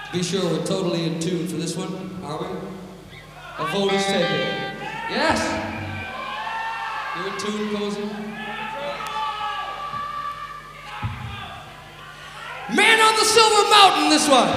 Be sure we're totally in tune for this one, are we? A vote is taken. Yes! You in tune, Cozy? Man on the Silver Mountain, this one!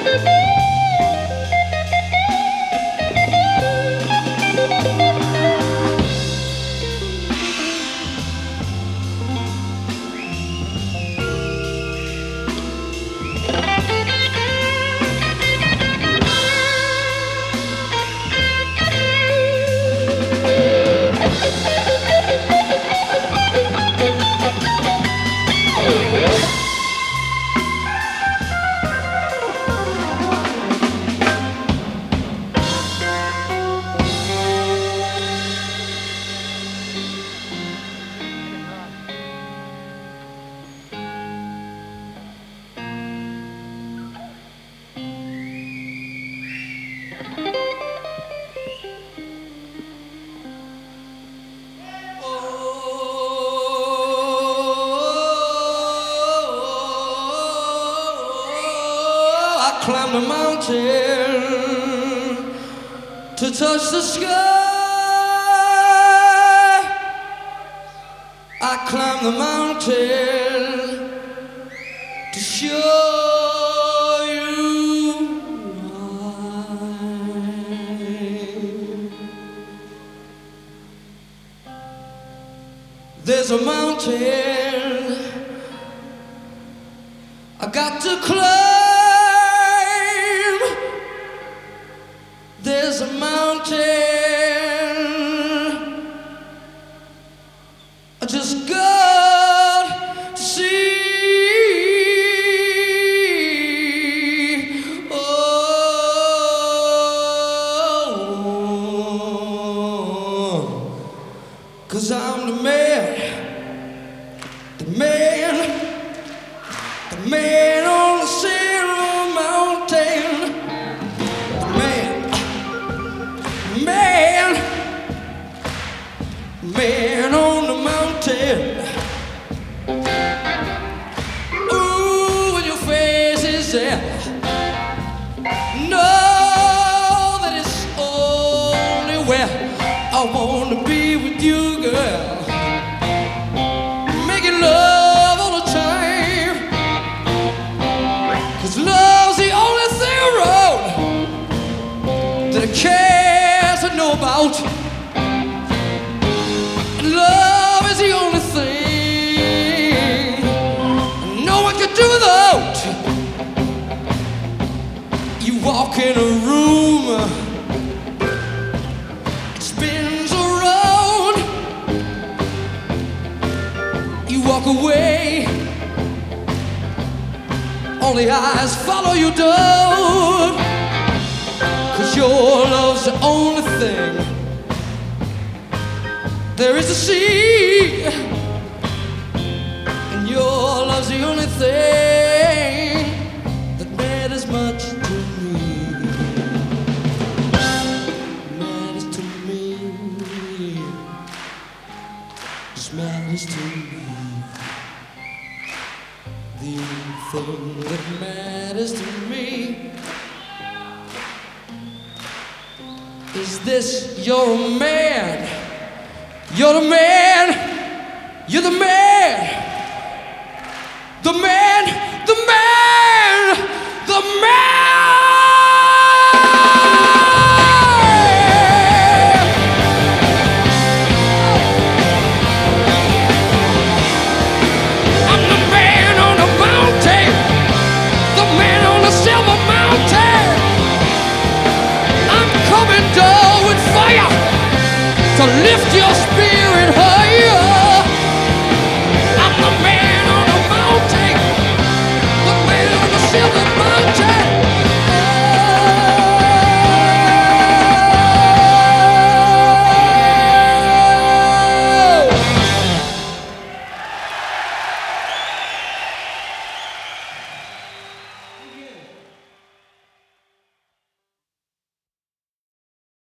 Climb the mountain to touch the sky. I climb the mountain to show you why. There's a mountain I got to climb. There's a mountain I just got to see. Oh, 'cause I'm the man, the man, the man on the Silver Mountain. Man on the mountain. Ooh, when your face is there, know that it's only where I wanna be with you, girl. Making love all the time, 'cause love's the only thing around that I care to know about. Love is the only thing no one can do without. You walk in a room, it spins around. You walk away, only eyes follow you down. 'Cause your love's the only thing there is to see, and your love's the only thing that matters much to me. Matters to me. Just matters to me. The only thing that matters to me is this: you're a man. You're the man, you're the man, the man, the man, the man.